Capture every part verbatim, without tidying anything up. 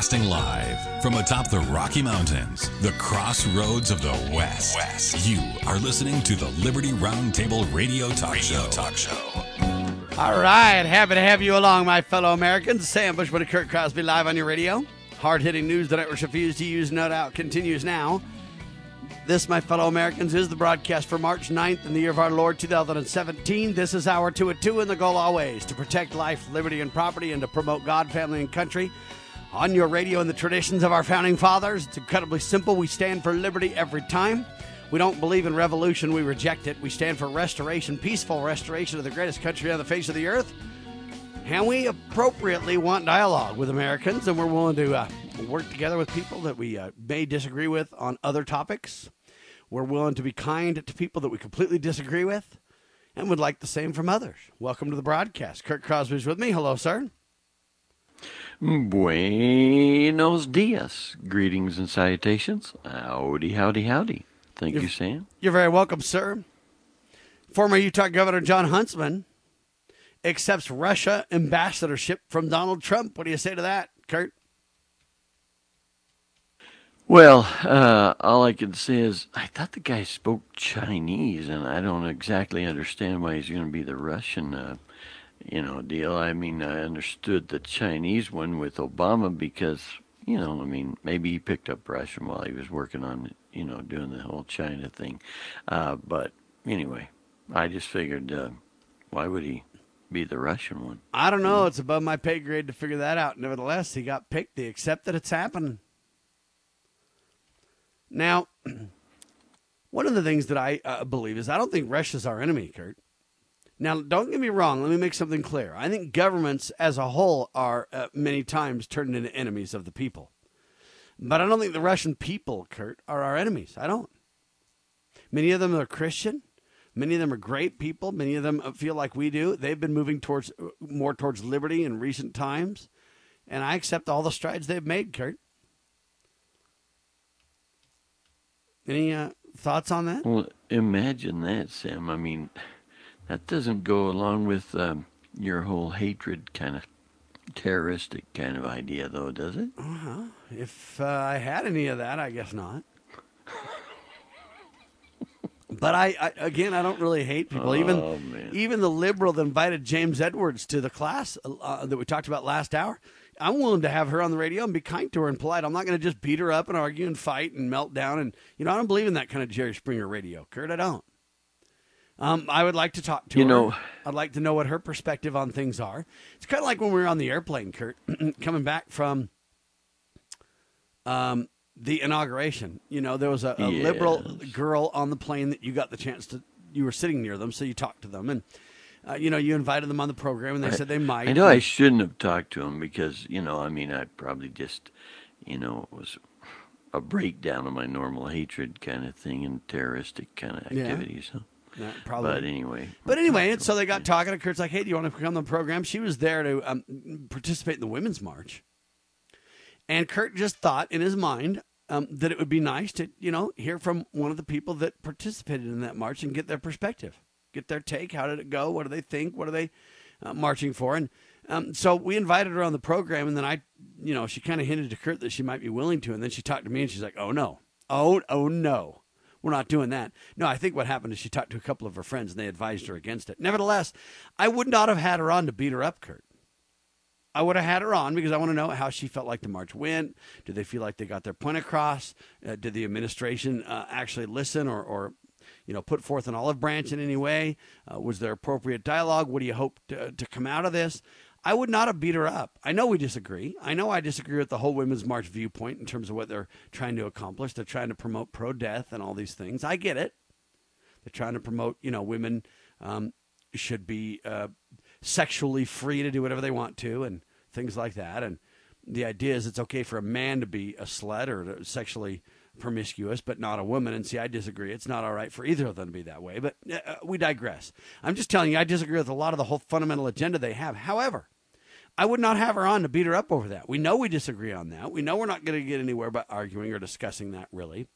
Broadcasting live from atop the Rocky Mountains, the crossroads of the West. West. You are listening to the Liberty Roundtable Radio Talk Radio Show. Talk Show. All right, happy to have you along, my fellow Americans. Sam Bushman and Kurt Crosby live on your radio. Hard-hitting news the networks refuse to use, no doubt, continues now. This, my fellow Americans, is the broadcast for March ninth in the year of our Lord, two thousand seventeen. This is our two at two, and the goal always to protect life, liberty, and property, and to promote God, family, and country. On your radio and the traditions of our founding fathers, it's incredibly simple. We stand for liberty every time. We don't believe in revolution. We reject it. We stand for restoration, peaceful restoration of the greatest country on the face of the earth. And we appropriately want dialogue with Americans, and we're willing to uh, work together with people that we uh, may disagree with on other topics. We're willing to be kind to people that we completely disagree with and would like the same from others. Welcome to the broadcast. Kurt Crosby's with me. Hello, sir. Buenos dias. Greetings and salutations. Howdy, howdy, howdy. Thank you're, you, Sam. You're very welcome, sir. Former Utah Governor Jon Huntsman accepts Russia ambassadorship from Donald Trump. What do you say to that, Kurt? Well, uh, all I can say is I thought the guy spoke Chinese, and I don't exactly understand why he's going to be the Russian, uh, you know, deal. I mean, I understood the Chinese one with Obama because, you know, I mean, maybe he picked up Russian while he was working on, you know, doing the whole China thing. Uh, but anyway, I just figured, uh, why would he be the Russian one? I don't know. It's above my pay grade to figure that out. Nevertheless, he got picked. They accept that it's happening. Now, one of the things that I uh, believe is I don't think Russia's our enemy, Kurt. Now, don't get me wrong. Let me make something clear. I think governments as a whole are uh, many times turned into enemies of the people. But I don't think the Russian people, Kurt, are our enemies. I don't. Many of them are Christian. Many of them are great people. Many of them feel like we do. They've been moving towards more towards liberty in recent times. And I accept all the strides they've made, Kurt. Any uh, thoughts on that? Well, imagine that, Sam. I mean, that doesn't go along with um, your whole hatred kind of terroristic kind of idea, though, does it? Uh-huh. If uh, I had any of that, I guess not. But I, I, again, I don't really hate people. Oh, even, man. even the liberal that invited James Edwards to the class uh, that we talked about last hour, I'm willing to have her on the radio and be kind to her and polite. I'm not going to just beat her up and argue and fight and melt down. And, you know, I don't believe in that kind of Jerry Springer radio, Kurt. I don't. Um, I would like to talk to you her. Know, I'd like to know what her perspective on things are. It's kind of like when we were on the airplane, Kurt, coming back from um, the inauguration. You know, there was a, a yes. liberal girl on the plane that you got the chance to, you were sitting near them, so you talked to them. And, uh, you know, you invited them on the program, and they I, said they might. I know I shouldn't have talked to them because, you know, I mean, I probably just, you know, it was a breakdown of my normal hatred kind of thing and terroristic kind of activities. Yeah. Huh? No, probably. But anyway. But anyway, and so they got talking, and Kurt's like, hey, do you want to come on the program? She was there to um, participate in the Women's March. And Kurt just thought in his mind um, that it would be nice to, you know, hear from one of the people that participated in that march and get their perspective, get their take. How did it go? What do they think? What are they uh, marching for? And um, so we invited her on the program, and then I, you know, she kind of hinted to Kurt that she might be willing to. And then she talked to me, and she's like, oh, no. Oh, oh, no. We're not doing that. No, I think what happened is she talked to a couple of her friends, and they advised her against it. Nevertheless, I would not have had her on to beat her up, Kurt. I would have had her on because I want to know how she felt like the march went. Did they feel like they got their point across? Uh, did the administration uh, actually listen or, or, you know, put forth an olive branch in any way? Uh, was there appropriate dialogue? What do you hope to, to come out of this? I would not have beat her up. I know we disagree. I know I disagree with the whole Women's March viewpoint in terms of what they're trying to accomplish. They're trying to promote pro-death and all these things. I get it. They're trying to promote, you know, women um, should be uh, sexually free to do whatever they want to and things like that. And the idea is it's okay for a man to be a slut or to sexually promiscuous, but not a woman. And see, I disagree. It's not all right for either of them to be that way. But uh, we digress. I'm just telling you, I disagree with a lot of the whole fundamental agenda they have. However, I would not have her on to beat her up over that. We know we disagree on that. We know we're not going to get anywhere by arguing or discussing that, really.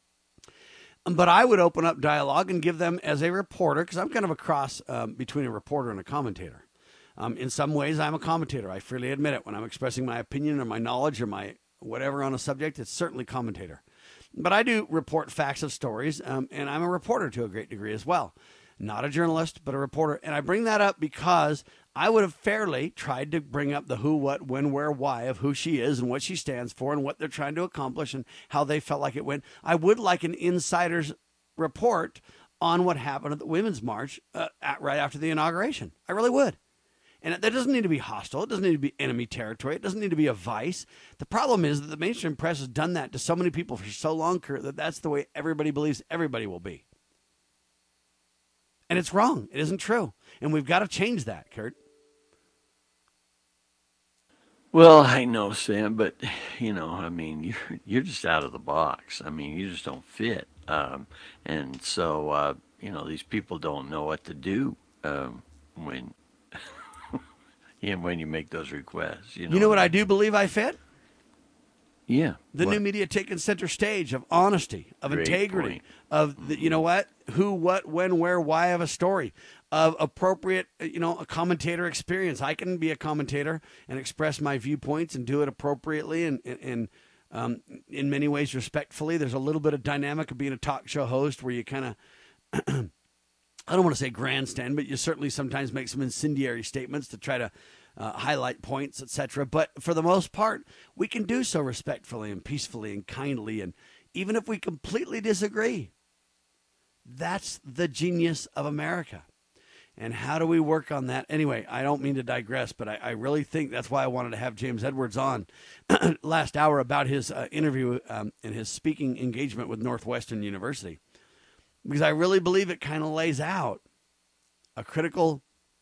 But I would open up dialogue and give them as a reporter, because I'm kind of a cross um, between a reporter and a commentator. Um, in some ways, I'm a commentator. I freely admit it. When I'm expressing my opinion or my knowledge or my whatever on a subject, it's certainly commentator. But I do report facts of stories, um, and I'm a reporter to a great degree as well. Not a journalist, but a reporter. And I bring that up because I would have fairly tried to bring up the who, what, when, where, why of who she is and what she stands for and what they're trying to accomplish and how they felt like it went. I would like an insider's report on what happened at the Women's March uh, at, right after the inauguration. I really would. And that doesn't need to be hostile. It doesn't need to be enemy territory. It doesn't need to be a vice. The problem is that the mainstream press has done that to so many people for so long, Kurt, that that's the way everybody believes everybody will be. And it's wrong. It isn't true. And we've got to change that, Kurt. Well, I know, Sam, but, you know, I mean, you're, you're just out of the box. I mean, you just don't fit. Um, and so, uh, you know, these people don't know what to do um, when... Yeah, when you make those requests. You know, you know what I do believe I fit? Yeah. The what? new media taking center stage of honesty, of Great integrity, point. of, the, you know what, who, what, when, where, why of a story, of appropriate, you know, a commentator experience. I can be a commentator and express my viewpoints and do it appropriately and, and, and um, in many ways respectfully. There's a little bit of dynamic of being a talk show host where you kind of... I don't want to say grandstand, but you certainly sometimes make some incendiary statements to try to uh, highlight points, et cetera. But for the most part, we can do so respectfully and peacefully and kindly. And even if we completely disagree, that's the genius of America. And how do we work on that? Anyway, I don't mean to digress, but I, I really think that's why I wanted to have James Edwards on last hour about his uh, interview um, and his speaking engagement with Northwestern University. Because I really believe it kind of lays out a critical,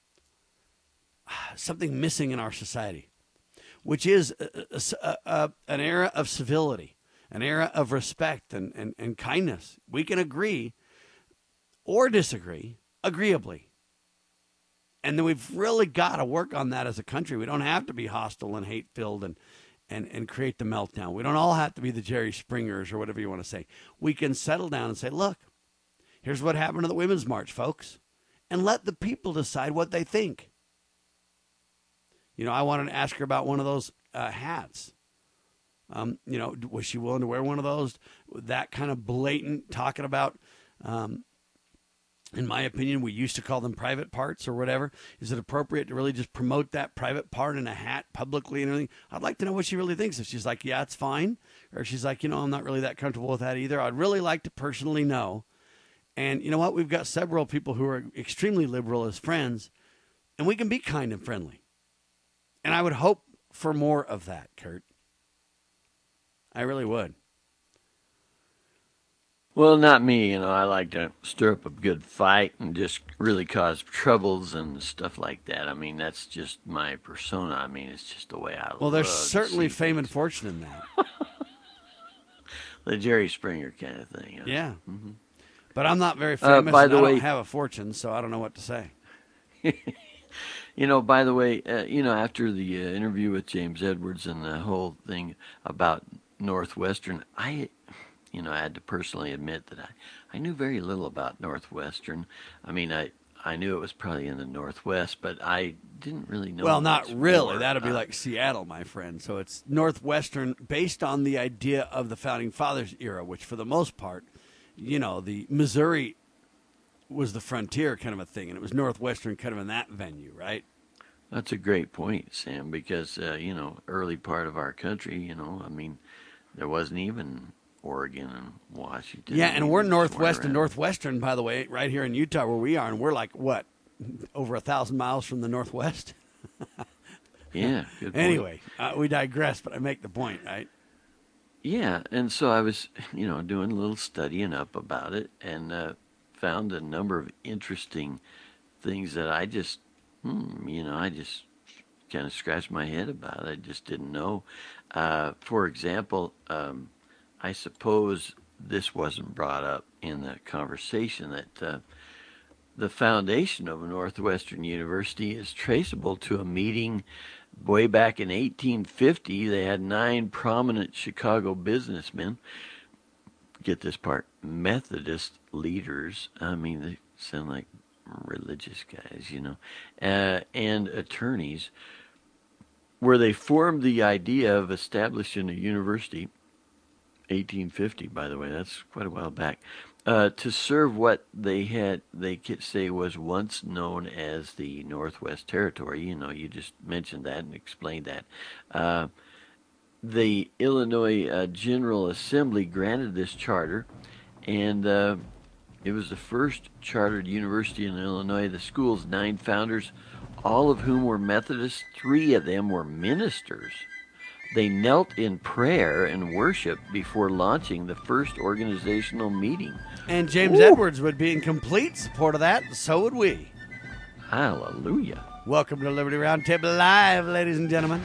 something missing in our society, which is a, a, a, an era of civility, an era of respect and, and, and kindness. We can agree or disagree agreeably. And then we've really got to work on that as a country. We don't have to be hostile and hate-filled and, and, and create the meltdown. We don't all have to be the Jerry Springers or whatever you want to say. We can settle down and say, look, here's what happened to the Women's March, folks, and let the people decide what they think. You know, I wanted to ask her about one of those uh, hats. Um, you know, was she willing to wear one of those? That kind of blatant talking about, um, in my opinion, we used to call them private parts or whatever. Is it appropriate to really just promote that private part in a hat publicly and everything? I'd like to know what she really thinks. If she's like, yeah, it's fine. Or if she's like, you know, I'm not really that comfortable with that either. I'd really like to personally know. And you know what? We've got several people who are extremely liberal as friends, and we can be kind and friendly. And I would hope for more of that, Kurt. I really would. Well, not me. You know, I like to stir up a good fight and just really cause troubles and stuff like that. I mean, that's just my persona. I mean, it's just the way I Well, love there's to certainly see fame things. and fortune in that. The Jerry Springer kind of thing. Huh? Yeah. Mm-hmm. But I'm not very Uh, famous, by and the I way- don't have a fortune, so I don't know what to say. You know, by the way, uh, you know, after the uh, interview with James Edwards and the whole thing about Northwestern, I, you know, I had to personally admit that I, I knew very little about Northwestern. I mean, I, I knew it was probably in the Northwest, but I didn't really know. Well, not much really. more. That'd be Uh, like Seattle, my friend. So it's Northwestern based on the idea of the Founding Fathers era, which for the most part, you know, the Missouri was the frontier kind of a thing, and it was Northwestern kind of in that venue, right? That's a great point, Sam, because, uh, you know, early part of our country, you know, I mean, there wasn't even Oregon and Washington. Yeah, and We we're just Northwest went and around. Northwestern, by the way, right here in Utah where we are, and we're like, what, over a thousand miles from the Northwest? Yeah, good point. Anyway, uh, we digress, but I make the point, right? Yeah, and so I was, you know, doing a little studying up about it and uh, found a number of interesting things that I just, hmm, you know, I just kind of scratched my head about. I just didn't know. Uh, for example, um, I suppose this wasn't brought up in the conversation that uh, the foundation of Northwestern University is traceable to a meeting way back in eighteen fifty. They had nine prominent Chicago businessmen, get this part, Methodist leaders. I mean, they sound like religious guys, you know, uh, and attorneys where they formed the idea of establishing a university, eighteen fifty, by the way, that's quite a while back, uh, to serve what they had, they could say was once known as the Northwest Territory. You know, you just mentioned that and explained that. Uh, the Illinois uh, General Assembly granted this charter, and uh, it was the first chartered university in Illinois. The school's nine founders, all of whom were Methodists, three of them were ministers. They knelt in prayer and worship before launching the first organizational meeting. And James Ooh. Edwards would be in complete support of that, so would we. Hallelujah. Welcome to Liberty Roundtable Live, ladies and gentlemen.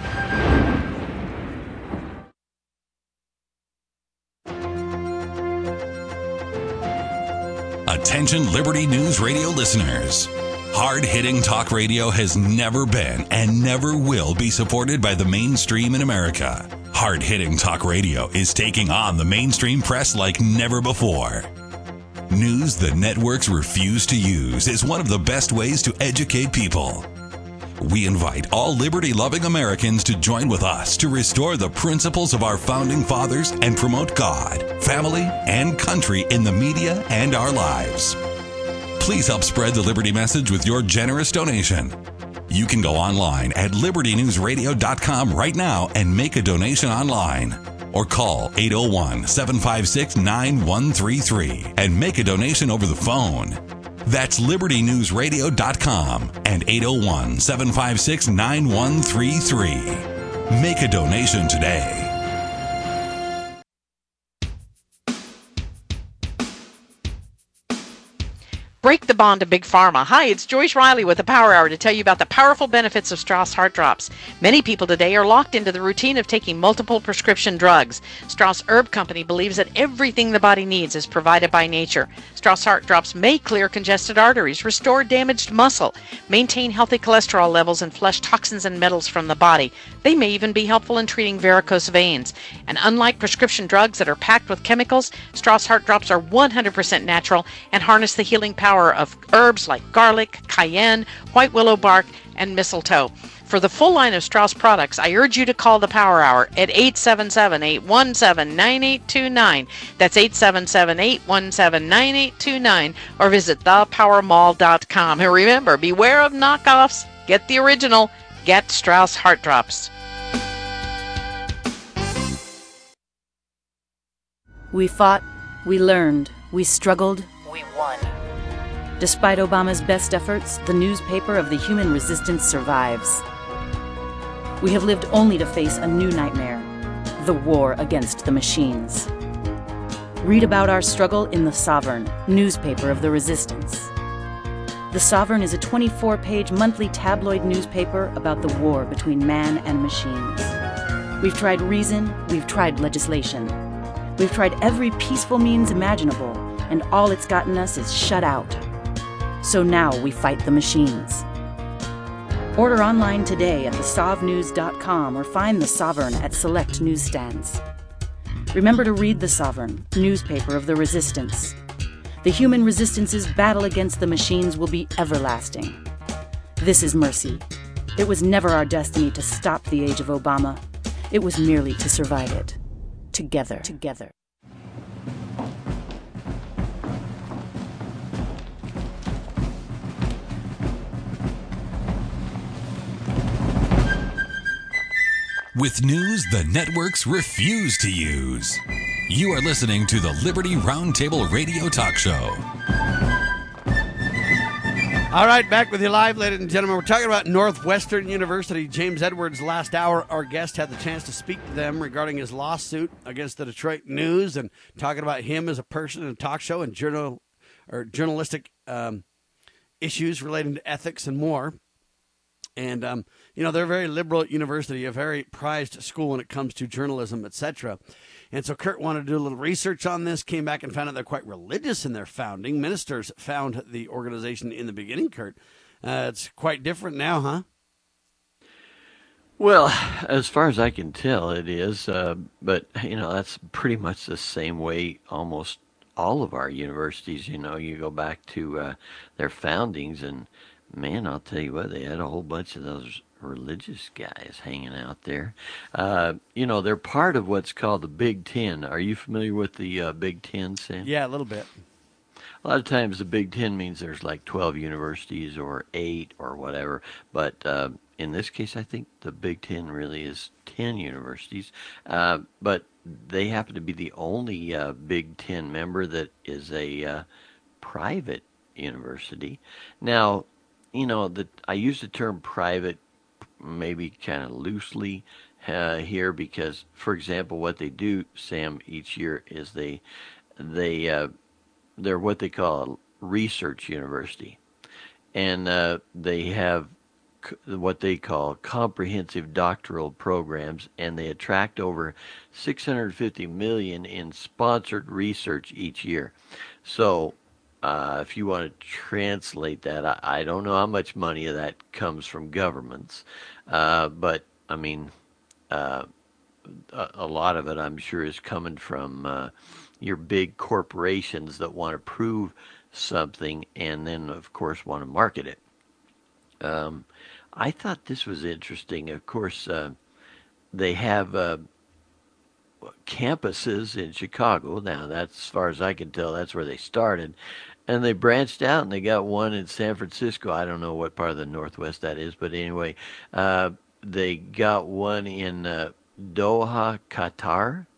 Attention Liberty News Radio listeners. Hard-hitting talk radio has never been and never will be supported by the mainstream in America. Hard-hitting talk radio is taking on the mainstream press like never before. News the networks refuse to use is one of the best ways to educate people. We invite all liberty-loving Americans to join with us to restore the principles of our founding fathers and promote God, family, and country in the media and our lives. Please help spread the Liberty message with your generous donation. You can go online at liberty news radio dot com right now and make a donation online. Or call eight oh one, seven five six, nine one three three and make a donation over the phone. That's liberty news radio dot com and eight oh one, seven five six, nine one three three. Make a donation today. Break the bond of Big Pharma. Hi, it's Joyce Riley with the Power Hour to tell you about the powerful benefits of Strauss Heart Drops. Many people today are locked into the routine of taking multiple prescription drugs. Strauss Herb Company believes that everything the body needs is provided by nature. Strauss Heart Drops may clear congested arteries, restore damaged muscle, maintain healthy cholesterol levels, and flush toxins and metals from the body. They may even be helpful in treating varicose veins. And unlike prescription drugs that are packed with chemicals, Strauss Heart Drops are one hundred percent natural and harness the healing power of herbs like garlic, cayenne, white willow bark, and mistletoe. For the full line of Strauss products, I urge you to call the Power Hour at eight seven seven, eight one seven, nine eight two nine. That's eight seven seven, eight one seven, nine eight two nine, or visit the power mall dot com. And remember, beware of knockoffs. Get the original. Get Strauss Heart Drops. We fought, we learned, we struggled, We won. Despite Obama's best efforts, the newspaper of the human resistance survives. We have lived only to face a new nightmare, the war against the machines. Read about our struggle in The Sovereign, newspaper of the resistance. The Sovereign is a twenty-four page monthly tabloid newspaper about the war between man and machines. We've tried reason, we've tried legislation. We've tried every peaceful means imaginable, and all it's gotten us is shut out. So now we fight the machines. Order online today at the sov news dot com or find The Sovereign at select newsstands. Remember to read The Sovereign, newspaper of the resistance. The human resistance's battle against the machines will be everlasting. This is mercy. It was never our destiny to stop the age of Obama. It was merely to survive it. Together. Together. With news the networks refuse to use. You are listening to the Liberty Roundtable Radio Talk Show. All right, back with you live, ladies and gentlemen. We're talking about Northwestern University. James Edwards, last hour, our guest had the chance to speak to them regarding his lawsuit against the Detroit News and talking about him as a person in a talk show and journal or journalistic um, issues relating to ethics and more. And, um, you know, they're a very liberal university, a very prized school when it comes to journalism, et cetera. And so Kurt wanted to do a little research on this, came back and found out they're quite religious in their founding. Ministers found the organization in the beginning, Kurt. Uh, it's quite different now, huh? Well, as far as I can tell, it is. Uh, but, you know, that's pretty much the same way almost all of our universities. You know, you go back to uh, their foundings and, man, I'll tell you what, they had a whole bunch of those religious guys hanging out there. Uh, you know, they're part of what's called the Big Ten. Are you familiar with the uh, Big Ten, Sam? Yeah, a little bit. A lot of times the Big Ten means there's like twelve universities or eight or whatever. But uh, in this case, I think the Big Ten really is ten universities. Uh, but they happen to be the only uh, Big Ten member that is a uh, private university. Now, you know, the, I use the term private maybe kind of loosely uh, here because, for example, what they do, Sam, each year is they they uh, they're what they call a research university, and uh, they have c- what they call comprehensive doctoral programs, and they attract over six hundred fifty million in sponsored research each year. So uh, if you want to translate that, I, I don't know how much money of that comes from governments, uh, but I mean, uh, a, a lot of it, I'm sure, is coming from uh, your big corporations that want to prove something and then, of course, want to market it. Um, I thought this was interesting. Of course, uh, they have uh, campuses in Chicago. Now, that's as far as I can tell, that's where they started. And they branched out and they got one in San Francisco. I don't know what part of the Northwest that is, but anyway, uh, they got one in uh, Doha, Qatar.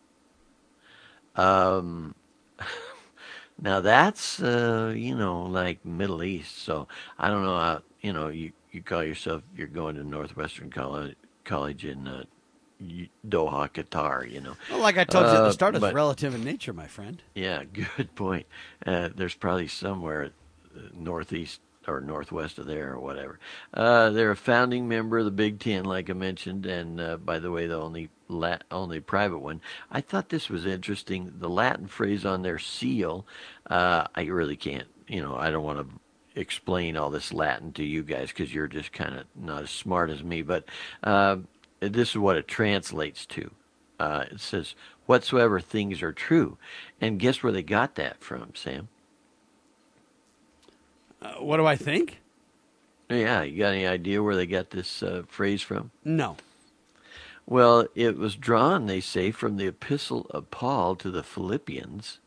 Um, now that's, uh, you know, like Middle East. So I don't know how, you know, you, you call yourself, you're going to Northwestern College, college in uh, Doha, Qatar, you know. Well, like I told you at the start, Uh, it's but- relative in nature, my friend. Yeah, good point. Uh, there's probably somewhere uh, northeast or northwest of there or whatever. Uh, they're a founding member of the Big Ten, like I mentioned, and uh, by the way, the only lat- only private one. I thought this was interesting. The Latin phrase on their seal, uh, I really can't, you know, I don't want to explain all this Latin to you guys because you're just kind of not as smart as me, but uh, this is what it translates to. Uh, it says, whatsoever things are true. And guess where they got that from, Sam? Uh, what do I think? Yeah, you got any idea where they got this uh, phrase from? No. Well, it was drawn, they say, from the epistle of Paul to the Philippians.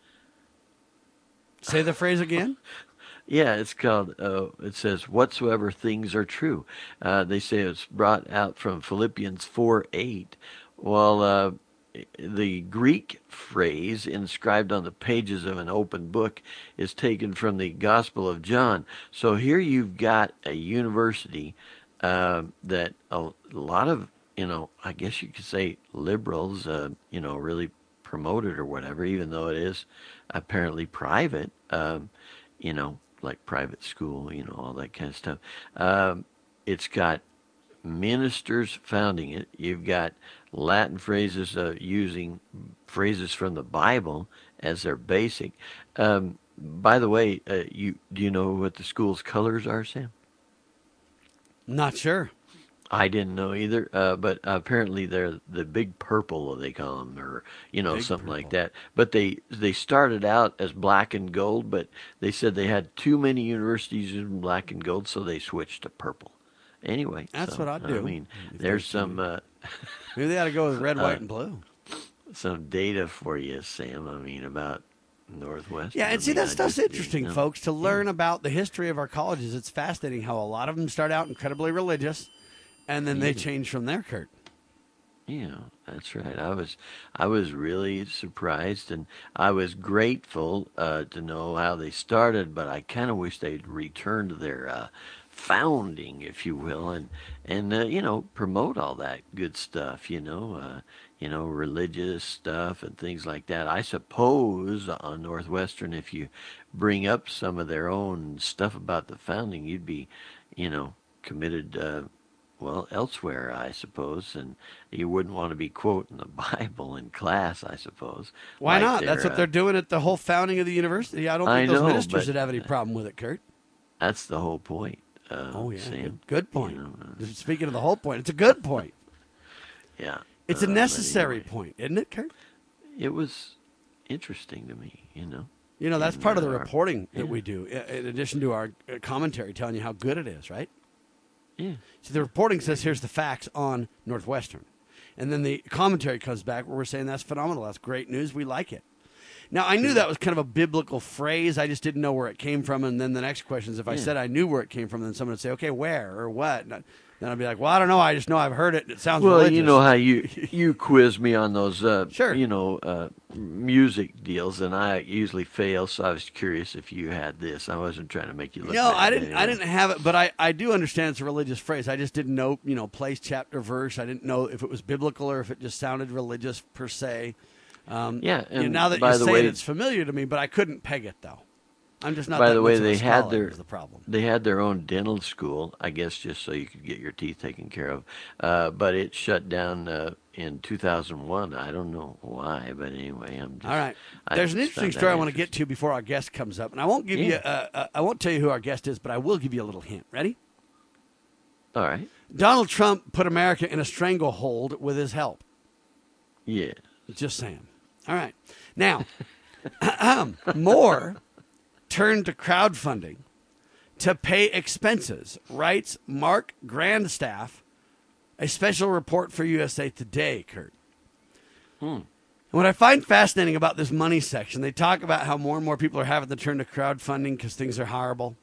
Say the phrase again. Yeah, it's called, uh, it says, whatsoever things are true. Uh, they say it's brought out from Philippians four eight. Well, uh, the Greek phrase inscribed on the pages of an open book is taken from the Gospel of John. So here you've got a university uh, that a lot of, you know, I guess you could say liberals, uh, you know, really promote it or whatever, even though it is apparently private, um, you know, like private school, you know, all that kind of stuff. Um, it's got ministers founding it. You've got Latin phrases uh, using phrases from the Bible as their basic. Um, by the way, uh, you do you know what the school's colors are, Sam? Not sure. I didn't know either, uh, but apparently they're the big purple, they call them, or you know, Big something like purple. that. But they they started out as black and gold, but they said they had too many universities in black and gold, so they switched to purple. Anyway, That's so, what I'd do. I mean, If there's there's some uh, Maybe they ought to go with red, Uh, white, and blue. some data for you, Sam. I mean, about Northwest. Yeah, I and see, mean, that I stuff's just- interesting, you know, folks, to learn about the history of our colleges. It's fascinating how a lot of them start out incredibly religious, and then they Yeah. change from there, Kurt. Yeah, that's right. I was, I was really surprised, and I was grateful uh, to know how they started. But I kind of wish they'd returned to their uh, founding, if you will, and and uh, you know, promote all that good stuff. You know, uh, you know, religious stuff and things like that. I suppose on Northwestern, if you bring up some of their own stuff about the founding, you'd be, you know, committed. Uh, Well, elsewhere, I suppose, and you wouldn't want to be quoting the Bible in class, I suppose. Why like not? That's they're, what they're uh, doing at the whole founding of the university. I don't I think those know, ministers but- would have any problem with it, Kurt. That's the whole point. Uh, Oh, yeah. Sam. Good, good point. You know, uh, Speaking of the whole point, it's a good point. yeah. It's uh, a but necessary anyway, point, isn't it, Kurt? It was interesting to me, you know. You know, that's And, part of the uh, reporting that yeah. we do, i- in addition to our uh, commentary telling you how good it is, right? Yeah. See, the reporting says here's the facts on Northwestern. And then the commentary comes back where we're saying that's phenomenal. That's great news. We like it. Now, I knew that was kind of a biblical phrase. I just didn't know where it came from. And then the next question is if I Yeah. said I knew where it came from, then someone would say, okay, where or what? And I, then I'd be like, well, I don't know. I just know I've heard it. And it sounds Well, religious. you know how you you quiz me on those, uh, Sure. you know, uh, music deals, and I usually fail. So I was curious if you had this. I wasn't trying to make you look. No, bad, I didn't. I anyway. didn't have it, but I, I do understand it's a religious phrase. I just didn't know, you know, place, chapter, verse. I didn't know if it was biblical or if it just sounded religious per se. Um, Yeah, you know, and now that by you the say way- it, it's familiar to me, but I couldn't peg it though. I'm just not. By that the way, much of a they had scholar their is the problem. they had their own dental school, I guess, just so you could get your teeth taken care of. Uh, but it shut down uh, in two thousand one. I don't know why, but anyway, I'm just. All right. I There's an just interesting found that story I want to get interesting. to before our guest comes up, and I won't give you. Yeah. Uh, uh, I won't tell you who our guest is, but I will give you a little hint. Ready? All right. Donald Trump put America in a stranglehold with his help. Yeah. Just saying. All right. Now, Moore turned to crowdfunding to pay expenses, writes Mark Grandstaff, a special report for U S A Today, Kurt. Hmm. And what I find fascinating about this money section, they talk about how more and more people are having to turn to crowdfunding because things are horrible.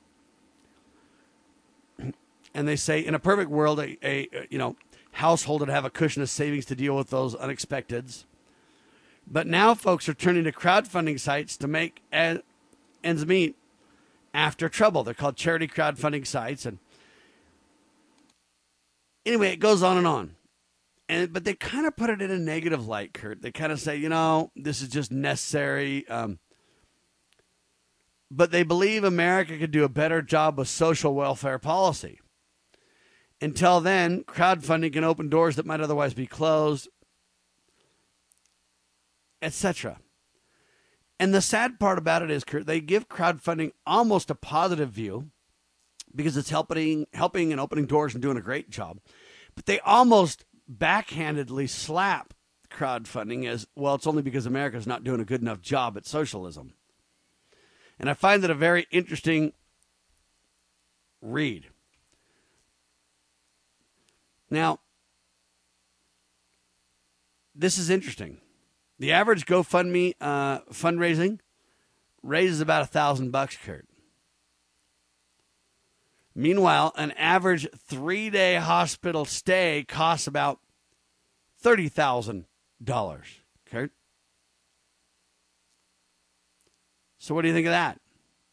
And they say, in a perfect world, a, a you know household would have a cushion of savings to deal with those unexpecteds. But now folks are turning to crowdfunding sites to make en- ends meet after trouble. They're called charity crowdfunding sites. And anyway, it goes on and on. And but they kind of put it in a negative light, Kurt. They kind of say, you know, this is just necessary. Um, but they believe America could do a better job with social welfare policy. Until then, crowdfunding can open doors that might otherwise be closed, et cetera. And the sad part about it is, Kurt, they give crowdfunding almost a positive view because it's helping, helping and opening doors and doing a great job. But they almost backhandedly slap crowdfunding as, well, it's only because America's not doing a good enough job at socialism. And I find that a very interesting read. Now, this is interesting. The average GoFundMe uh, fundraising raises about a thousand bucks, Kurt. Meanwhile, an average three-day hospital stay costs about thirty thousand dollars, Kurt. So what do you think of that?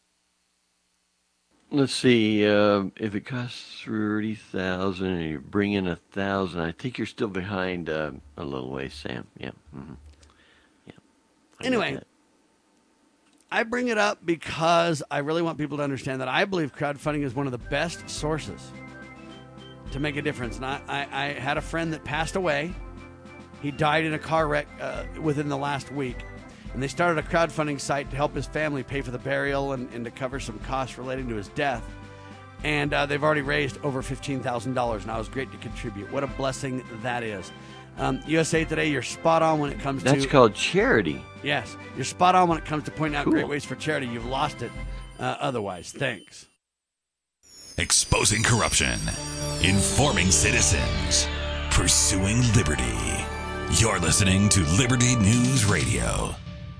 Let's see. Uh, if it costs thirty thousand and you bring in a thousand, I think you're still behind uh, a little ways, Sam. Yeah. Mm-hmm. Yeah. I got Anyway, that. I bring it up because I really want people to understand that I believe crowdfunding is one of the best sources to make a difference. And I, I, I had a friend that passed away. He died in a car wreck uh, within the last week. And they started a crowdfunding site to help his family pay for the burial and, and to cover some costs relating to his death. And uh, they've already raised over fifteen thousand dollars. And I was great to contribute. What a blessing that is. Um, U S A Today, you're spot on when it comes That's to... called charity. Yes, you're spot on when it comes to pointing out Cool. great ways for charity. You've lost it uh, otherwise. Thanks. Exposing corruption, informing citizens, pursuing liberty. You're listening to Liberty News Radio.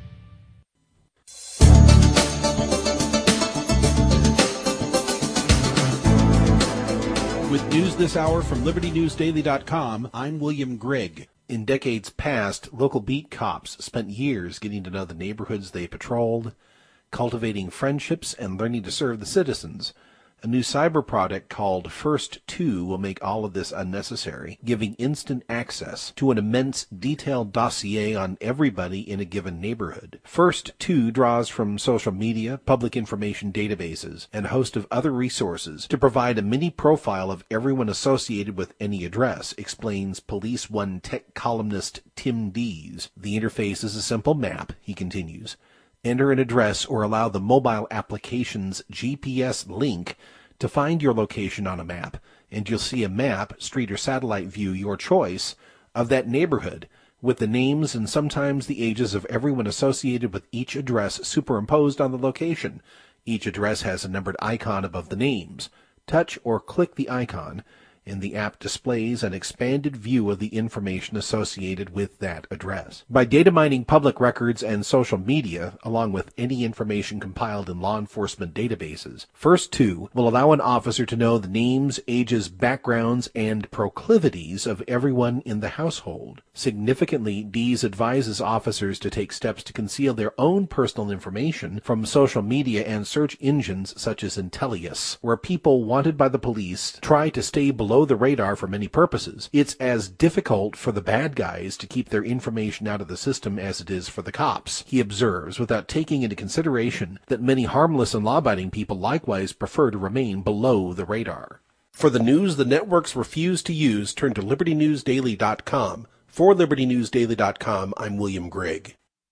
With news this hour from Liberty News Daily dot com, I'm William Grigg. In decades past, local beat cops spent years getting to know the neighborhoods they patrolled, cultivating friendships, and learning to serve the citizens. A new cyber product called First two will make all of this unnecessary, giving instant access to an immense, detailed dossier on everybody in a given neighborhood. First two draws from social media, public information databases, and a host of other resources to provide a mini profile of everyone associated with any address, explains Police One tech columnist Tim Dees. The interface is a simple map, he continues. Enter an address or allow the mobile application's G P S link to find your location on a map, and you'll see a map, street or satellite view, your choice, of that neighborhood, with the names and sometimes the ages of everyone associated with each address superimposed on the location. Each address has a numbered icon above the names. Touch or click the icon, and the app displays an expanded view of the information associated with that address. By data mining public records and social media, along with any information compiled in law enforcement databases, First two will allow an officer to know the names, ages, backgrounds, and proclivities of everyone in the household. Significantly, Dees advises officers to take steps to conceal their own personal information from social media and search engines such as Intellius, where people wanted by the police try to stay below the radar for many purposes. It's as difficult for the bad guys to keep their information out of the system as it is for the cops, he observes, without taking into consideration that many harmless and law-abiding people likewise prefer to remain below the radar. For the news the networks refuse to use, turn to liberty news daily dot com. For liberty news daily dot com, I'm William Grigg.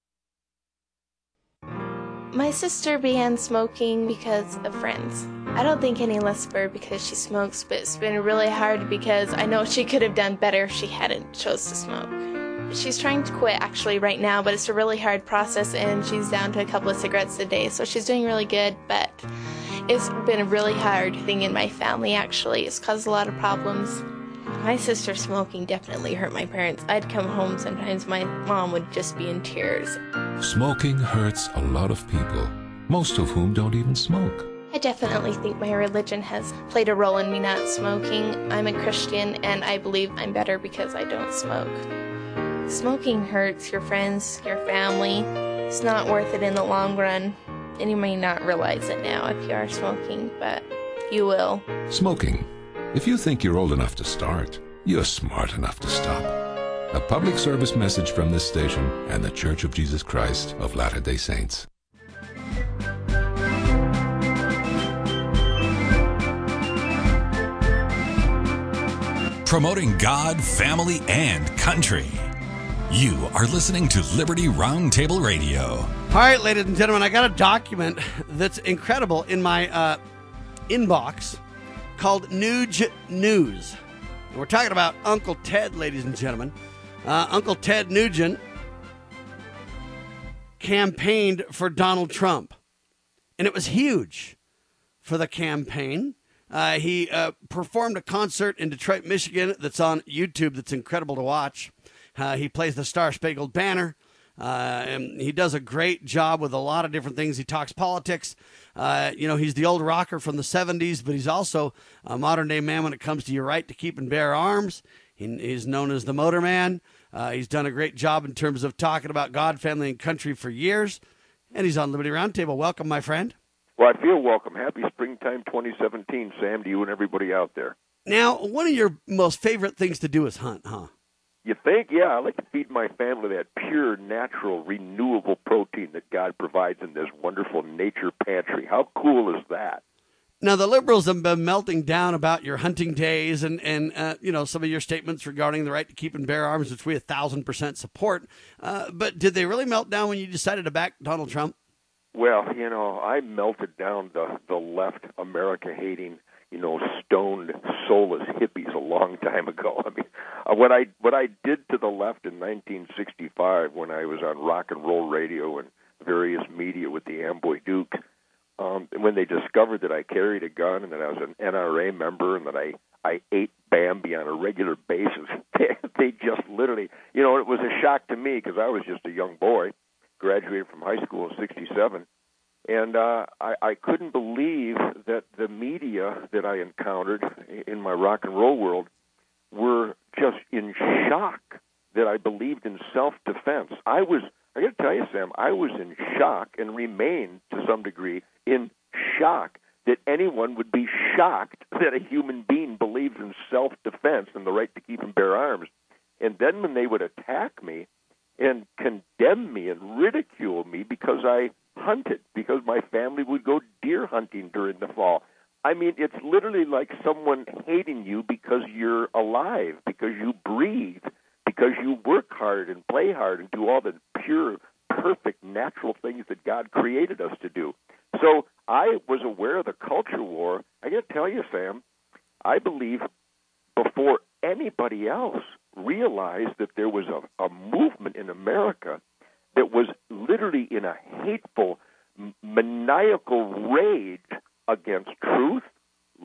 My sister began smoking because of friends. I don't think any less of her because she smokes, but it's been really hard because I know she could have done better if she hadn't chose to smoke. She's trying to quit actually right now, but it's a really hard process and she's down to a couple of cigarettes a day, so she's doing really good, but it's been a really hard thing in my family actually. It's caused a lot of problems. My sister smoking definitely hurt my parents. I'd come home sometimes, my mom would just be in tears. Smoking hurts a lot of people, most of whom don't even smoke. I definitely think my religion has played a role in me not smoking. I'm a Christian and I believe I'm better because I don't smoke. Smoking hurts your friends, your family. It's not worth it in the long run. And you may not realize it now if you are smoking, but you will. Smoking. If you think you're old enough to start, you're smart enough to stop. A public service message from this station and the Church of Jesus Christ of Latter-day Saints. Promoting God, family, and country. You are listening to Liberty Roundtable Radio. All right, ladies and gentlemen, I got a document that's incredible in my uh, inbox called Nuge News. And we're talking about Uncle Ted, ladies and gentlemen. Uh, Uncle Ted Nugent campaigned for Donald Trump, and it was huge for the campaign. Uh, he uh, performed a concert in Detroit, Michigan that's on YouTube that's incredible to watch. Uh, he plays the Star Spangled Banner. Uh, and he does a great job with a lot of different things. He talks politics. Uh, you know, he's the old rocker from the seventies, but he's also a modern-day man when it comes to your right to keep and bear arms. He, he's known as the Motor Man. Uh, he's done a great job in terms of talking about God, family, and country for years. And he's on Liberty Roundtable. Welcome, my friend. Well, I feel welcome. Happy springtime twenty seventeen, Sam, to you and everybody out there. Now, one of your most favorite things to do is hunt, huh? You think? Yeah, I like to feed my family that pure, natural, renewable protein that God provides in this wonderful nature pantry. How cool is that? Now, the liberals have been melting down about your hunting days and, and uh, you know, some of your statements regarding the right to keep and bear arms, which we a thousand percent support. Uh, but did they really melt down when you decided to back Donald Trump? Well, you know, I melted down the, the left America-hating, you know, stoned, soulless hippies a long time ago. I mean, uh, what I what I did to the left in nineteen sixty-five when I was on rock and roll radio and various media with the Amboy Duke, um, when they discovered that I carried a gun and that I was an N R A member and that I, I ate Bambi on a regular basis, they, they just literally, you know, it was a shock to me because I was just a young boy, graduated from high school in sixty-seven. And uh, I, I couldn't believe that the media that I encountered in my rock and roll world were just in shock that I believed in self-defense. I was, I got to tell you, Sam, I was in shock and remain to some degree in shock that anyone would be shocked that a human being believes in self-defense and the right to keep and bear arms. And then when they would attack me and condemn me and ridicule me because I hunted, because my family would go deer hunting during the fall. I mean, it's literally like someone hating you because you're alive, because you breathe, because you work hard and play hard and do all the pure, perfect, natural things that God created us to do. So I was aware of the culture war. I got to tell you, Sam, I believe before anybody else realized that there was a, a movement in America that was literally in a hateful, maniacal rage against truth,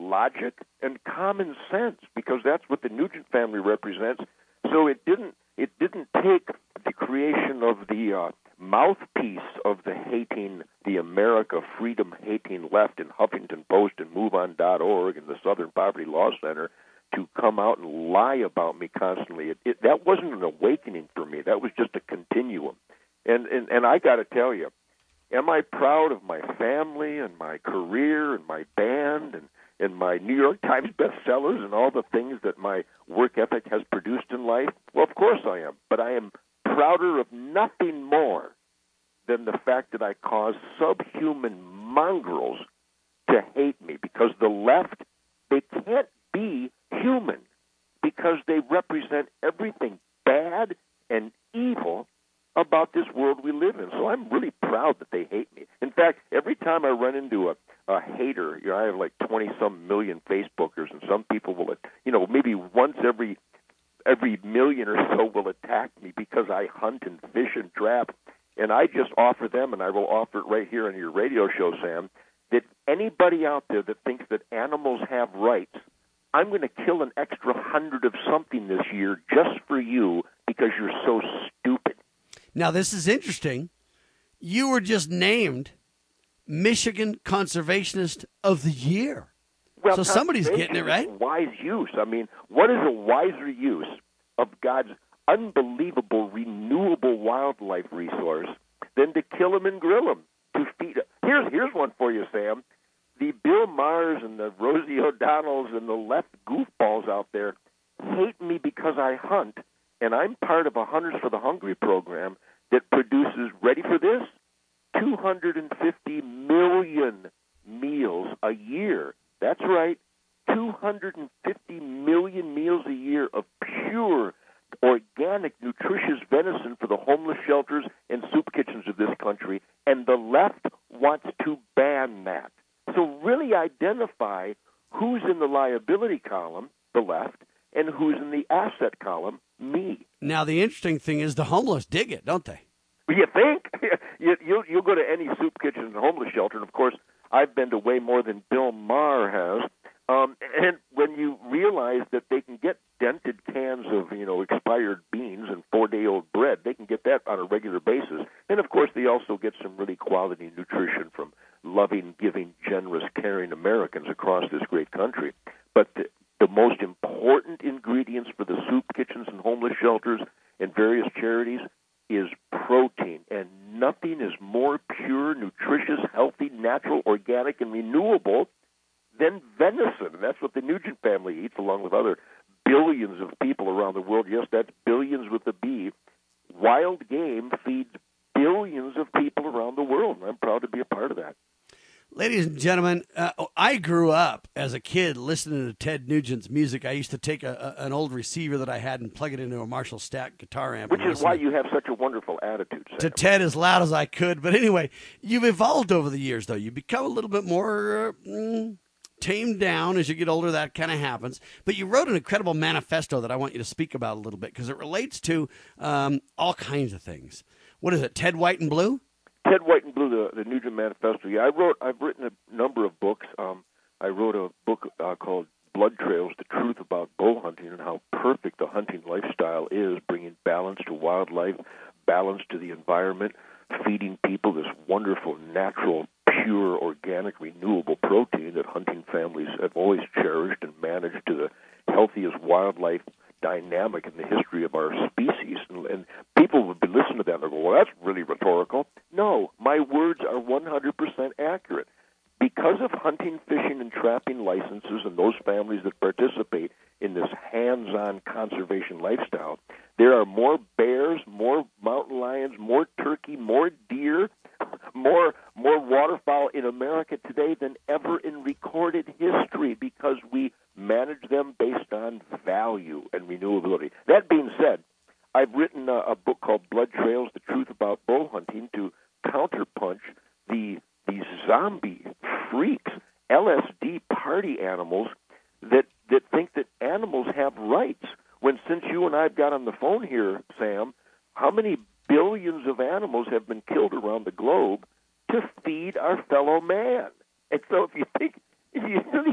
logic and common sense, because that's what the Nugent family represents. So it didn't it didn't take the creation of the uh, mouthpiece of the hating, the America freedom-hating left in Huffington Post and MoveOn dot org and the Southern Poverty Law Center to come out and lie about me constantly. It, it, that wasn't an awakening for me. That was just a continuum. And, and, and I got to tell you, am I proud of my family and my career and my band and, and my New York Times bestsellers and all the things that my work ethic has produced in life? Well, of course I am. But I am prouder of nothing more than the fact that I caused subhuman mongrels to hate me, because the left, they can't be human because they represent everything bad and evil about this world we live in. So I'm really proud that they hate me. In fact, every time I run into a, a hater, you know, I have like twenty-some million Facebookers, and some people will, you know, maybe once every every million or so will attack me because I hunt and fish and trap. And I just offer them, and I will offer it right here on your radio show, Sam, that anybody out there that thinks that animals have rights, I'm going to kill an extra hundred of something this year just for you because you're so stupid. Now, this is interesting. You were just named Michigan Conservationist of the Year. Well, so somebody's getting it right. Wise use. I mean, what is a wiser use of God's unbelievable renewable wildlife resource than to kill them and grill them to feed? Here's here's one for you, Sam. The Bill Maher's and the Rosie O'Donnells and the left goofballs out there hate me because I hunt, and I'm part of a Hunters for the Hungry program that produces, ready for this, two hundred fifty million meals a year. That's right, two hundred fifty million meals a year of pure, organic, nutritious venison for the homeless shelters and soup kitchens of this country, and the left wants to ban that. So really identify who's in the liability column, the left, and who's in the asset column, me. Now, the interesting thing is the homeless dig it, don't they? You think? you, you'll, you'll go to any soup kitchen and homeless shelter, and of course, I've been to way more than Bill Maher has. Um, and when you realize that they can get dented cans of, you know, expired beans and four-day-old bread, they can get that on a regular basis. And, of course, they also get some really quality nutrition from loving, giving, generous, caring Americans across this great country. But the, the most important ingredients for the soup kitchens and homeless shelters and various charities is protein, and nothing is more pure, nutritious, healthy, natural, organic, and renewable than venison. And that's what the Nugent family eats, along with other billions of people around the world. Yes, that's billions with a B. Wild game feeds billions of people around the world, and I'm proud to be a part of that. Ladies and gentlemen, uh, I grew up as a kid listening to Ted Nugent's music. I used to take a, a, an old receiver that I had and plug it into a Marshall Stack guitar amp. Which is why you have such a wonderful attitude, Sam. To Ted as loud as I could. But anyway, you've evolved over the years, though. You become a little bit more uh, mm, tamed down as you get older. That kind of happens. But you wrote an incredible manifesto that I want you to speak about a little bit, because it relates to um, all kinds of things. What is it, Ted White and Blue? Ted White and Blue, the, the Nugent Manifesto. Yeah, I wrote. I've written a number of books. Um, I wrote a book uh, called Blood Trails: The Truth About Bow Hunting, and how perfect the hunting lifestyle is, bringing balance to wildlife, balance to the environment, feeding people this wonderful, natural, pure, organic, renewable protein that hunting families have always cherished and managed to the healthiest wildlife dynamic in the history of our species. And, and people would be listening to that and they go, well, that's really rhetorical. No, my words are one hundred percent accurate. Because of hunting, fishing, and trapping licenses and those families that participate in this hands-on conservation lifestyle, there are more bears, more mountain lions, more turkey, more deer, more more waterfowl in America today than ever in recorded history, because we manage them based on value and renewability. That being said, I've written a, a book called Blood Trails: The Truth About Bow Hunting to counterpunch the these zombie freaks, L S D party animals that that think that animals have rights. When, since you and I have got on the phone here, Sam, how many billions of animals have been killed around the globe to feed our fellow man? And so if you think, if you really believe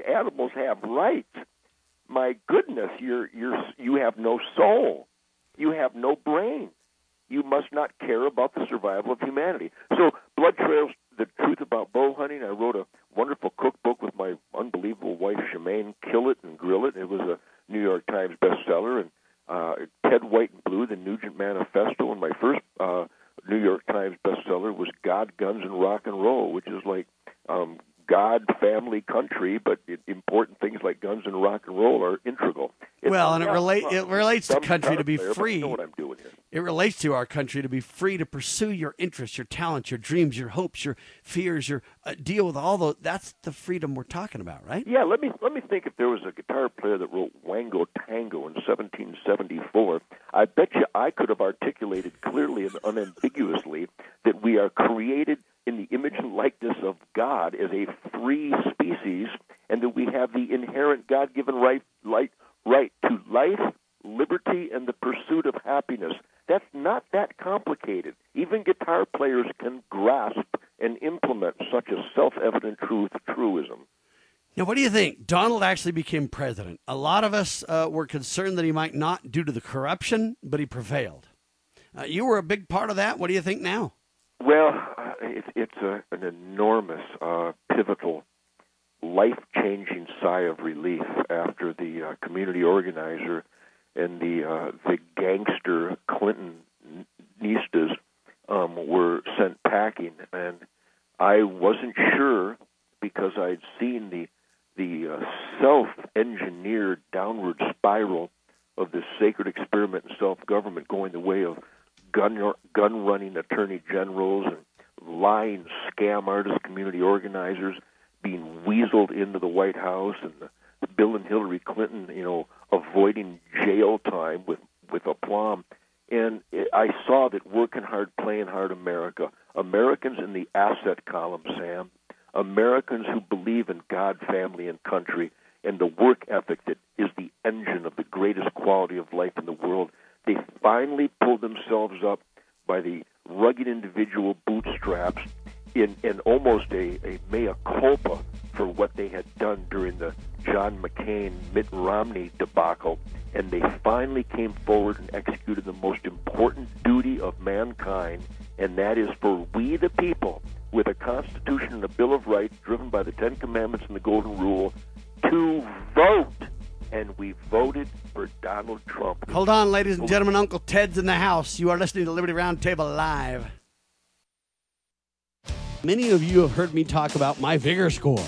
animals have rights. My goodness, you're you're you have no soul. You have no brain. You must not care about the survival of humanity. So, Blood Trails, The Truth About Bow Hunting. I wrote a wonderful cookbook with my unbelievable wife, Shemaine, Kill It and Grill It. It was a New York Times bestseller. And uh, Ted, White, and Blue, The Nugent Manifesto. And my first uh, New York Times bestseller was God, Guns, and Rock and Roll, which is like um, God, family, country, but it, important things like guns and rock and roll are integral. It's well, and it, rela- it relates to country to be player, free. I know what I'm doing here. It relates to our country to be free to pursue your interests, your talents, your dreams, your hopes, your fears, your uh, deal with all those. That's the freedom we're talking about, right? Yeah, let me let me think. If there was a guitar player that wrote Wango Tango in seventeen seventy-four, I bet you I could have articulated clearly and unambiguously that we are created in the image and likeness of God as a free species, and that we have the inherent God-given right, right, right to life, liberty, and the pursuit of happiness. That's not that complicated. Even guitar players can grasp and implement such a self-evident truth, truism. Now, what do you think? Donald actually became president. A lot of us uh, were concerned that he might not due to the corruption, but he prevailed. Uh, you were a big part of that. What do you think now? Well, uh, it's, it's a, an enormous, uh, pivotal, life-changing sigh of relief after the uh, community organizer and the uh, the gangster Clinton Nistas um, were sent packing, and I wasn't sure because I'd seen the the uh, self-engineered downward spiral of this sacred experiment in self-government going the way of gun gun-running attorney generals and lying scam artist community organizers being weaseled into the White House, and the, Bill and Hillary Clinton, you know, avoiding jail time with, with aplomb. And it, I saw that working hard, playing hard America, Americans in the asset column, Sam, Americans who believe in God, family, and country, and the work ethic that is the engine of the greatest quality of life in the world, they finally pulled themselves up by the rugged individual bootstraps in, in almost a, a mea culpa for what they had done during the John McCain, Mitt Romney debacle, and they finally came forward and executed the most important duty of mankind, and that is for we the people, with a Constitution and a Bill of Rights driven by the Ten Commandments and the Golden Rule, to vote. And we voted for Donald Trump. Hold on, ladies and gentlemen. Uncle Ted's in the house. You are listening to Liberty Roundtable Live. Many of you have heard me talk about my Vigor score.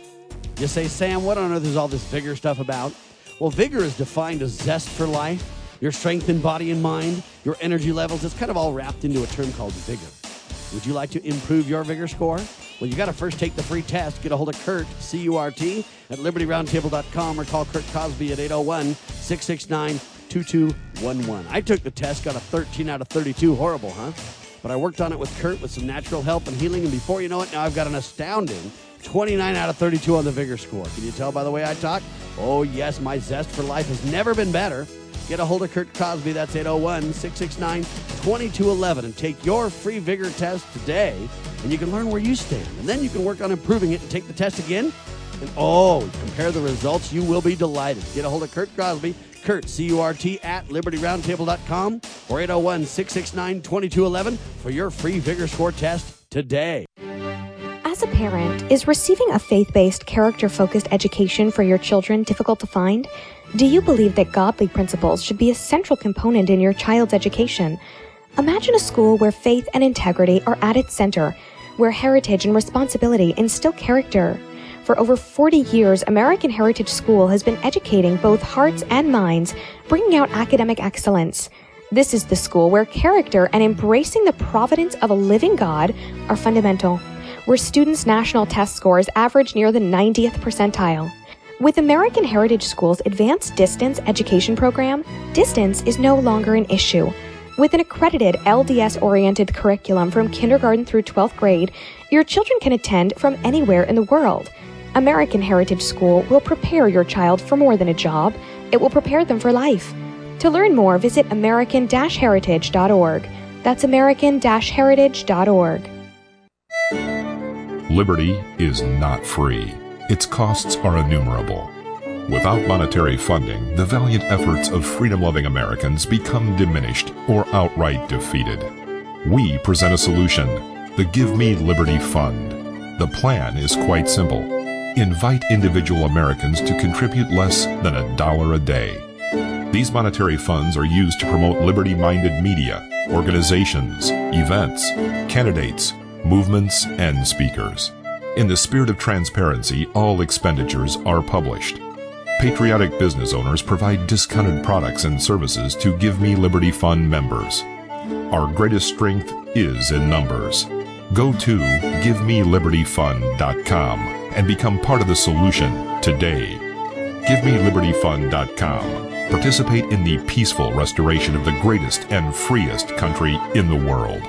You say, Sam, what on earth is all this Vigor stuff about? Well, Vigor is defined as zest for life, your strength in body and mind, your energy levels. It's kind of all wrapped into a term called Vigor. Would you like to improve your Vigor score? Well, you got to first take the free test. Get a hold of Kurt, C U R T, at liberty roundtable dot com, or call Kurt Cosby at eight oh one, six six nine, two two one one. I took the test, got a thirteen out of thirty-two. Horrible, huh? But I worked on it with Kurt with some natural help and healing, and before you know it, now I've got an astounding twenty-nine out of thirty-two on the Vigor score. Can you tell by the way I talk? Oh, yes, my zest for life has never been better. Get a hold of Kurt Cosby. That's eight oh one, six six nine, two two one one, and take your free Vigor test today, and you can learn where you stand. And then you can work on improving it and take the test again. And, oh, compare the results. You will be delighted. Get a hold of Kurt Cosby, Kurt, C U R T, at liberty roundtable dot com, or eight oh one, six six nine, two two one one for your free Vigor score test today. As a parent, is receiving a faith-based, character-focused education for your children difficult to find? Do you believe that godly principles should be a central component in your child's education? Imagine a school where faith and integrity are at its center, where heritage and responsibility instill character. For over forty years, American Heritage School has been educating both hearts and minds, bringing out academic excellence. This is the school where character and embracing the providence of a living God are fundamental, where students' national test scores average near the ninetieth percentile. With American Heritage School's Advanced Distance Education Program, distance is no longer an issue. With an accredited L D S-oriented curriculum from kindergarten through twelfth grade, your children can attend from anywhere in the world. American Heritage School will prepare your child for more than a job. It will prepare them for life. To learn more, visit american dash heritage dot org. That's american dash heritage dot org. Liberty is not free. its costs are innumerable. Without monetary funding, the valiant efforts of freedom-loving Americans become diminished or outright defeated. We present a solution, the Give Me Liberty Fund. The plan is quite simple. Invite individual Americans to contribute less than a dollar a day. These monetary funds are used to promote liberty-minded media, organizations, events, candidates, movements, and speakers. In the spirit of transparency, all expenditures are published. Patriotic business owners provide discounted products and services to Give Me Liberty Fund members. Our greatest strength is in numbers. Go to give me liberty fund dot com and become part of the solution today. give me liberty fund dot com. Participate in the peaceful restoration of the greatest and freest country in the world.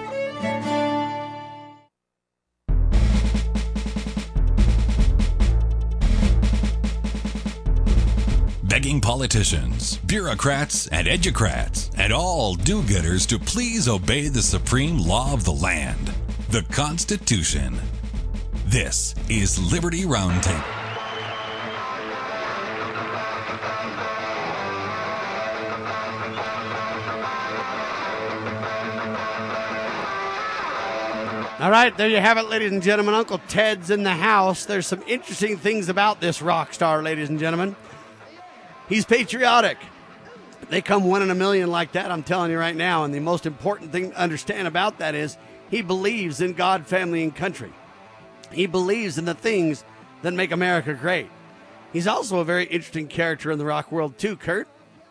Begging politicians, bureaucrats, and educrats, and all do-gooders to please obey the supreme law of the land, the Constitution. This is Liberty Roundtable. All right, there you have it, ladies and gentlemen. Uncle Ted's in the house. There's some interesting things about this rock star, ladies and gentlemen. He's patriotic. They come one in a million like that, I'm telling you right now. And the most important thing to understand about that is he believes in God, family, and country. He believes in the things that make America great. He's also a very interesting character in the rock world too, Kurt.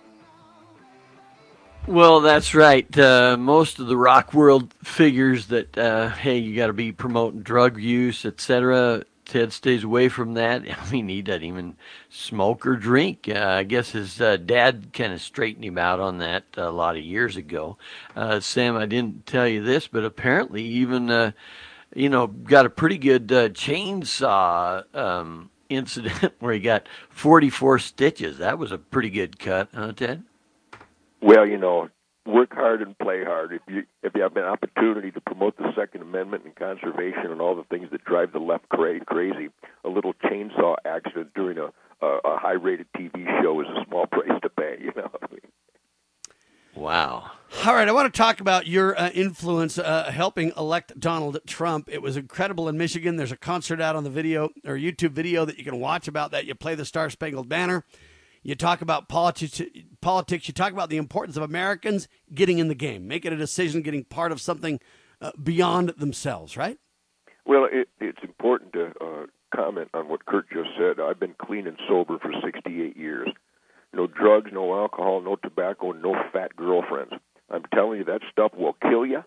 Well, that's right. Uh, most of the rock world figures that, uh, hey, you got to be promoting drug use, et cetera. Ted stays away from that. I mean, he doesn't even smoke or drink. Uh, I guess his uh, dad kind of straightened him out on that a lot of years ago. Uh, Sam, I didn't tell you this, but apparently even, uh, you know, got a pretty good uh, chainsaw um, incident where he got forty-four stitches. That was a pretty good cut, huh, Ted? Well, you know, work hard and play hard. If you if you have an opportunity to promote the Second Amendment and conservation and all the things that drive the left cra- crazy, a little chainsaw accident during a, a, a high-rated T V show is a small price to pay, you know. I mean, wow. All right, I want to talk about your uh, influence uh, helping elect Donald Trump. It was incredible in Michigan. There's a concert out on the video or YouTube video that you can watch about that. You play the Star Spangled Banner. You talk about politics, politics. You talk about the importance of Americans getting in the game, making a decision, getting part of something uh, beyond themselves, right? Well, it, it's important to uh, comment on what Kurt just said. I've been clean and sober for sixty-eight years. No drugs, no alcohol, no tobacco, no fat girlfriends. I'm telling you, that stuff will kill you.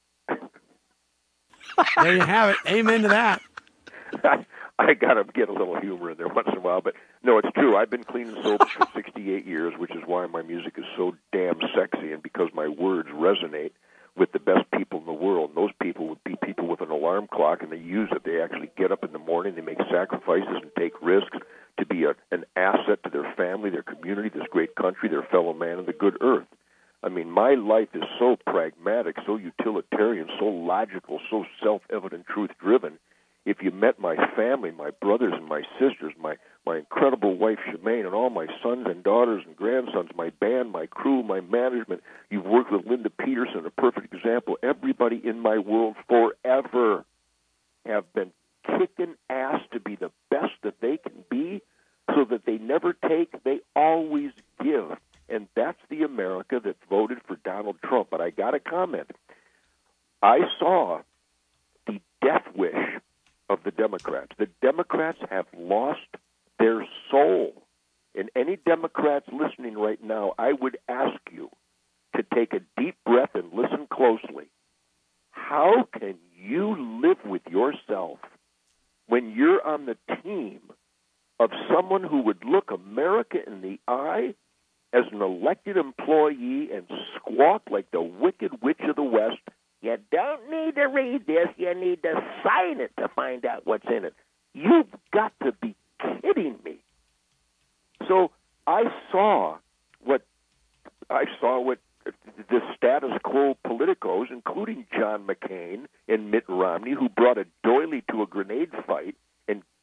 There you have it. Amen to that. I, I got to get a little humor in there once in a while, but no, it's true. I've been clean and sober for sixty-eight years, which is why my music is so damn sexy, and because my words resonate with the best people in the world. Those people would be people with an alarm clock, and they use it. They actually get up in the morning, they make sacrifices and take risks to be a, an asset to their family, their community, this great country, their fellow man, and the good earth. I mean, my life is so pragmatic, so utilitarian, so logical, so self-evident, truth-driven. If you met my family, my brothers and my sisters, my, my incredible wife, Shemaine, and all my sons and daughters and grandsons, my band, my crew, my management, you've worked with Linda Peterson, a perfect example. Everybody in my world forever have been kicking ass to be the best that they can be so that they never take, they always give. And that's the America that voted for Donald Trump. But I got to comment. I saw the death wish of the Democrats. The Democrats have lost their soul. And any Democrats listening right now, I would ask you to take a deep breath and listen closely. How can you live with yourself when you're on the team of someone who would look America in the eye as an elected employee and squawk like the Wicked Witch of the West? You don't need to read this. You need to sign it to find out what's in it. You've got to be kidding me. So I saw what I saw what the status quo politicos, including John McCain and Mitt Romney, who brought a doily to a grenade fight and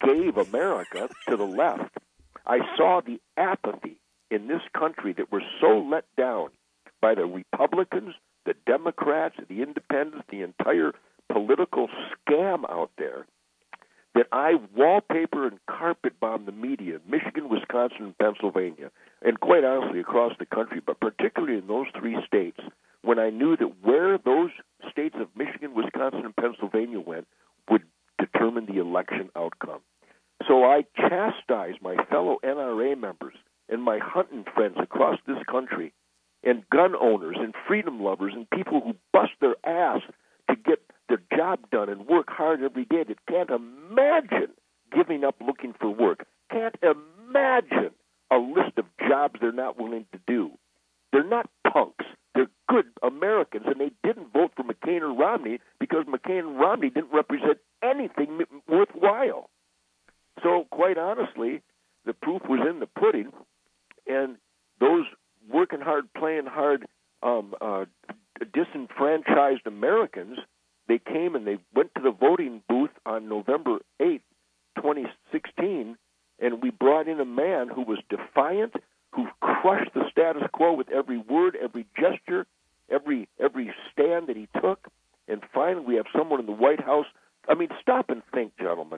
gave America to the left. I saw the apathy in this country that were so let down by the Republicans, the Democrats, the Independents, the entire political scam out there, that I wallpaper and carpet bomb the media, Michigan, Wisconsin, and Pennsylvania, and quite honestly across the country, but particularly in those three states, when I knew that where those states of Michigan, Wisconsin, and Pennsylvania went would determine the election outcome. So I chastised my fellow N R A members and my hunting friends across this country, and gun owners and freedom lovers and people who bust their ass to get their job done and work hard every day that can't imagine giving up looking for work, can't imagine a list of jobs they're not willing to do. They're not punks. They're good Americans, and they didn't vote for McCain or Romney because McCain and Romney didn't represent anything worthwhile. So, quite honestly, the proof was in the pudding, and those working hard, playing hard, um, uh, disenfranchised Americans, they came and they went to the voting booth on November eighth, twenty sixteen, and we brought in a man who was defiant, who crushed the status quo with every word, every gesture, every every stand that he took. And finally, we have someone in the White House. I mean, stop and think, gentlemen.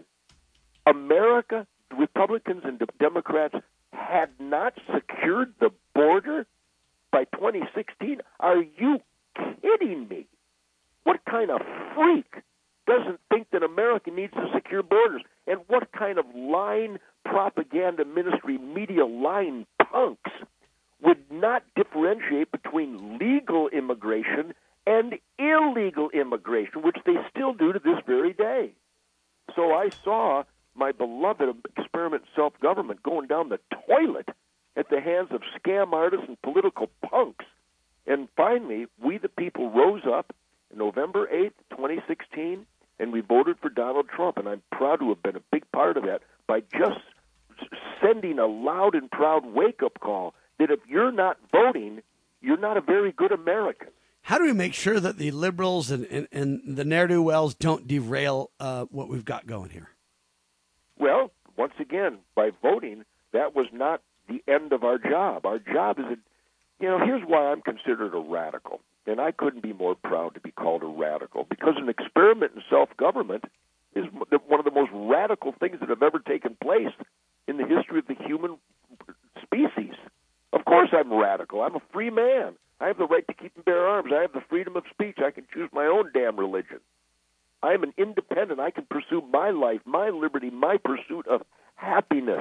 America, Republicans and Democrats had not secured the border by twenty sixteen. Are you kidding me? What kind of freak doesn't think that America needs to secure borders? And what kind of lying propaganda ministry, media lying punks would not differentiate between legal immigration and illegal immigration, which they still do to this very day? So I saw my beloved experiment self-government going down the toilet at the hands of scam artists and political punks. And finally, we the people rose up November eighth, twenty sixteen, and we voted for Donald Trump. And I'm proud to have been a big part of that by just sending a loud and proud wake-up call that if you're not voting, you're not a very good American. How do we make sure that the liberals and, and, and the ne'er-do-wells don't derail uh, what we've got going here? Well, once again, by voting, that was not the end of our job. Our job is, a, you know, here's why I'm considered a radical. And I couldn't be more proud to be called a radical, because an experiment in self-government is one of the most radical things that have ever taken place in the history of the human species. Of course I'm radical. I'm a free man. I have the right to keep and bear arms. I have the freedom of speech. I can choose my own damn religion. I am an independent. I can pursue my life, my liberty, my pursuit of happiness.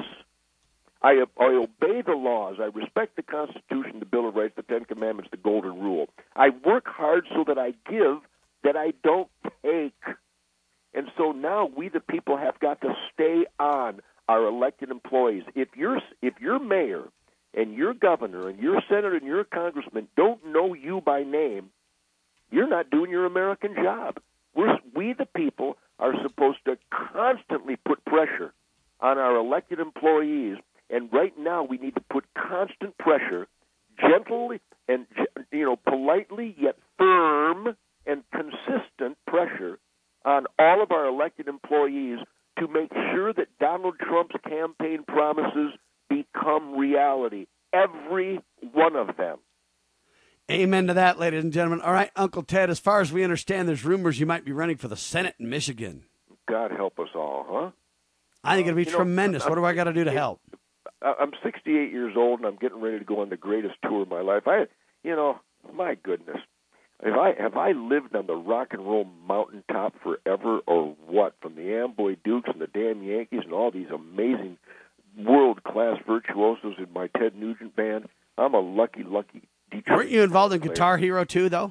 I, I obey the laws. I respect the Constitution, the Bill of Rights, the Ten Commandments, the Golden Rule. I work hard so that I give, that I don't take. And so now we, the people, have got to stay on our elected employees. If your if your mayor and your governor and your senator and your congressman don't know you by name, you're not doing your American job. We're, we, the people, are supposed to constantly put pressure on our elected employees. And right now, we need to put constant pressure, gently and, you know, politely yet firm and consistent pressure on all of our elected employees to make sure that Donald Trump's campaign promises become reality. Every one of them. Amen to that, ladies and gentlemen. All right, Uncle Ted, as far as we understand, there's rumors you might be running for the Senate in Michigan. God help us all, huh? I think it'll be uh, tremendous. Know, what do I got to do to help? I'm sixty-eight years old, and I'm getting ready to go on the greatest tour of my life. I, you know, my goodness, have I have I lived on the rock and roll mountaintop forever, or what? From the Amboy Dukes and the damn Yankees and all these amazing world-class virtuosos in my Ted Nugent band. I'm a lucky, lucky Detroit. Weren't you involved in Guitar Hero too, though?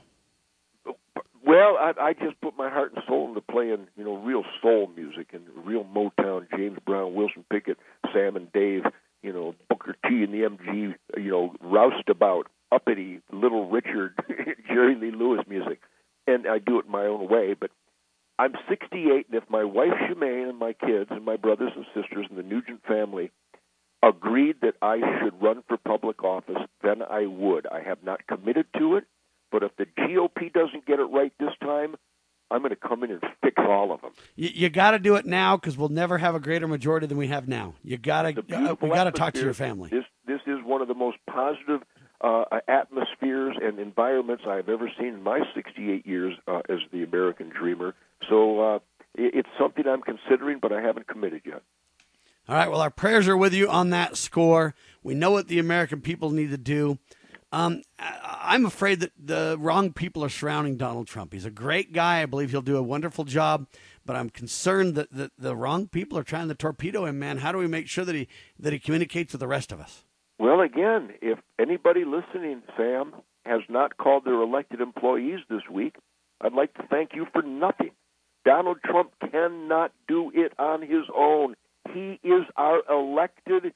Well, I, I just put my heart and soul into playing, you know, real soul music and real Motown, James Brown, Wilson Pickett, Sam and Dave, you know, Booker T and the M G, you know, roustabout, uppity, Little Richard, Jerry Lee Lewis music. And I do it my own way. But I'm sixty-eight, and if my wife, Shemaine, and my kids and my brothers and sisters and the Nugent family agreed that I should run for public office, then I would. I have not committed to it. But if the G O P doesn't get it right this time, I'm going to come in and fix all of them. You, you got to do it now because we'll never have a greater majority than we have now. You got to uh, we got to talk to your family. This this is one of the most positive uh, atmospheres and environments I've ever seen in my sixty-eight years uh, as the American dreamer. So uh, it, it's something I'm considering, but I haven't committed yet. All right. Well, our prayers are with you on that score. We know what the American people need to do. Um, I'm afraid that the wrong people are surrounding Donald Trump. He's a great guy. I believe he'll do a wonderful job, but I'm concerned that the, the wrong people are trying to torpedo him, man. How do we make sure that he that he communicates with the rest of us? Well, again, if anybody listening, Sam, has not called their elected employees this week, I'd like to thank you for nothing. Donald Trump cannot do it on his own. He is our elected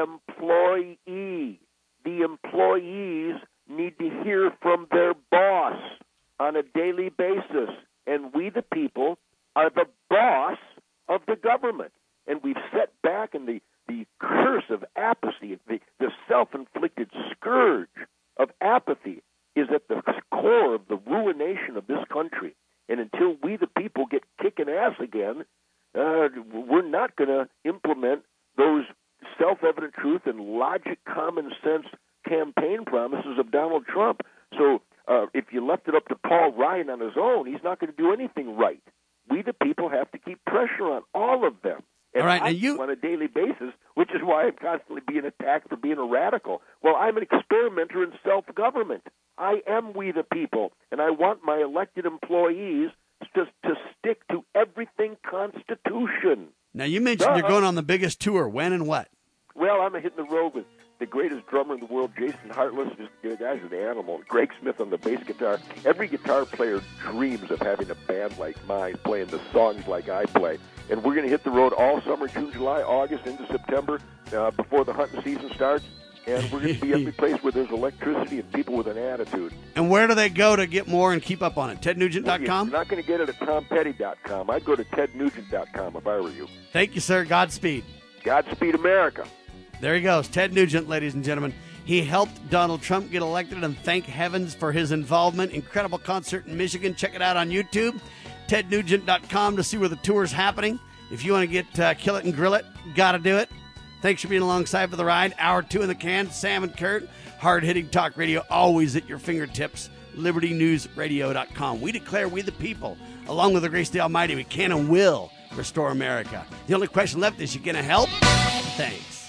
employee. The employees need to hear from their boss on a daily basis, and we, the people, are the boss of the government. And we've set back in the, the curse of apathy, the, the self-inflicted scourge of apathy is at the core of the ruination of this country. And until we, the people, get kicking ass again, uh, we're not going to implement those self-evident truth and logic, common sense campaign promises of Donald Trump. So uh, if you left it up to Paul Ryan on his own, he's not going to do anything right. We, the people, have to keep pressure on all of them. And all right, I now you... on a daily basis, which is why I'm constantly being attacked for being a radical. Well, I'm an experimenter in self-government. I am we, the people, and I want my elected employees to, to stick to everything Constitution. Now, you mentioned uh, you're going on the biggest tour. When and what? Well, I'm hitting the road with the greatest drummer in the world, Jason Hartless. Just, the guy's an animal. Greg Smith on the bass guitar. Every guitar player dreams of having a band like mine playing the songs like I play. And we're going to hit the road all summer, June, July, August, into September, uh, before the hunting season starts. And we're going to be every place where there's electricity and people with an attitude. And where do they go to get more and keep up on it? ted nugent dot com? You're not going to get it at tom petty dot com. I'd go to ted nugent dot com if I were you. Thank you, sir. Godspeed. Godspeed, America. There he goes, Ted Nugent, ladies and gentlemen. He helped Donald Trump get elected, and thank heavens for his involvement. Incredible concert in Michigan. Check it out on YouTube. ted nugent dot com to see where the tour's happening. If you want to get uh, Kill It and Grill It, got to do it. Thanks for being alongside for the ride. Hour two in the can. Sam and Kurt, hard-hitting talk radio, always at your fingertips. liberty news radio dot com. We declare we the people, along with the grace of the Almighty, we can and will restore America. The only question left is, you going to help? Thanks.